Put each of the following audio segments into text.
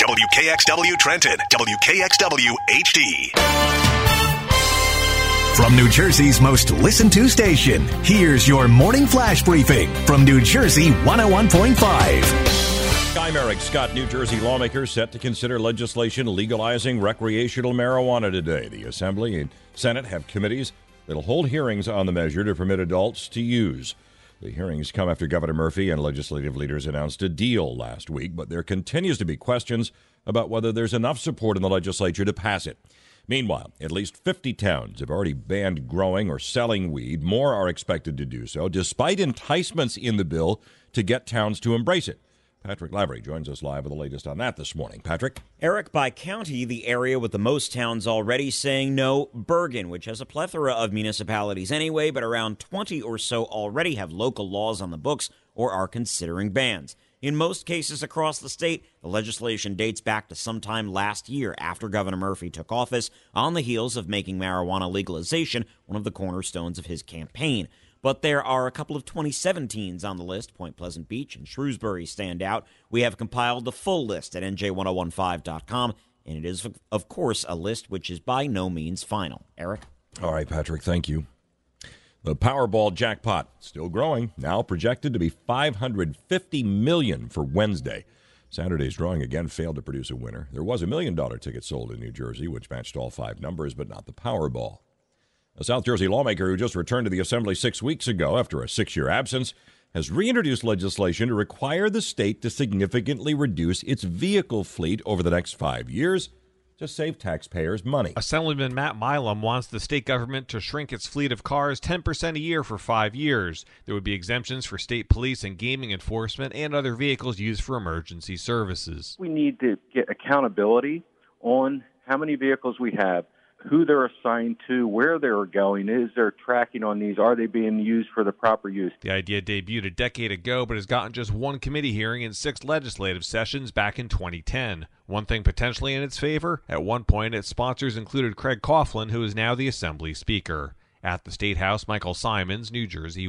WKXW Trenton, WKXW HD. From New Jersey's most listened to station, here's your morning flash briefing from New Jersey 101.5. I'm Eric Scott. New Jersey lawmakers set to consider legislation legalizing recreational marijuana today. The Assembly and Senate have committees that'll hold hearings on the measure to permit adults to use. The hearings come after Governor Murphy and legislative leaders announced a deal last week, but there continues to be questions about whether there's enough support in the legislature to pass it. Meanwhile, at least 50 towns have already banned growing or selling weed. More are expected to do so, despite enticements in the bill to get towns to embrace it. Patrick Lavery joins us live with the latest on that this morning. Patrick? Eric, by county, the area with the most towns already saying no, Bergen, which has a plethora of municipalities anyway, but around 20 or so already have local laws on the books or are considering bans. In most cases across the state, the legislation dates back to sometime last year after Governor Murphy took office on the heels of making marijuana legalization one of the cornerstones of his campaign. But there are a couple of 2017s on the list. Point Pleasant Beach and Shrewsbury stand out. We have compiled the full list at NJ1015.com, and it is, of course, a list which is by no means final. Eric? All right, Patrick, thank you. The Powerball jackpot still growing, now projected to be $550 million for Wednesday. Saturday's drawing again failed to produce a winner. There was a $1 million ticket sold in New Jersey, which matched all 5 numbers, but not the Powerball. A South Jersey lawmaker who just returned to the Assembly 6 weeks ago after a 6-year absence has reintroduced legislation to require the state to significantly reduce its vehicle fleet over the next 5 years to save taxpayers money. Assemblyman Matt Milam wants the state government to shrink its fleet of cars 10% a year for 5 years. There would be exemptions for state police and gaming enforcement and other vehicles used for emergency services. We need to get accountability on how many vehicles we have, who they're assigned to, where they're going, is there tracking on these, are they being used for the proper use? The idea debuted a decade ago, but has gotten just one committee hearing in 6 legislative sessions back in 2010. One thing potentially in its favor, at one point its sponsors included Craig Coughlin, who is now the Assembly Speaker. At the State House, Michael Simons, New Jersey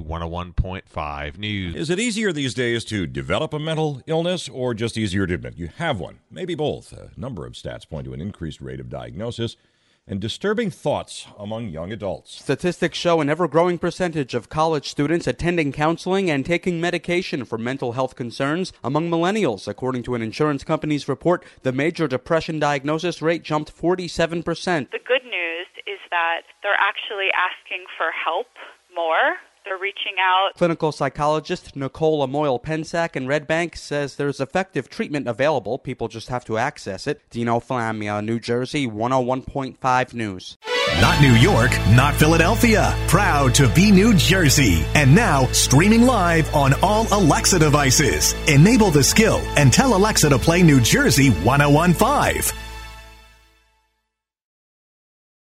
101.5 News. Is it easier these days to develop a mental illness or just easier to admit you have one? Maybe both. A number of stats point to an increased rate of diagnosis and disturbing thoughts among young adults. Statistics show an ever-growing percentage of college students attending counseling and taking medication for mental health concerns among millennials. According to an insurance company's report, the major depression diagnosis rate jumped 47%. The good news is that they're actually asking for help more. They're reaching out. Clinical psychologist Nicole Amoyle-Pensack in Red Bank says there's effective treatment available. People just have to access it. Dino Flamia, New Jersey 101.5 News. Not New York, not Philadelphia. Proud to be New Jersey. And now, streaming live on all Alexa devices. Enable the skill and tell Alexa to play New Jersey 101.5.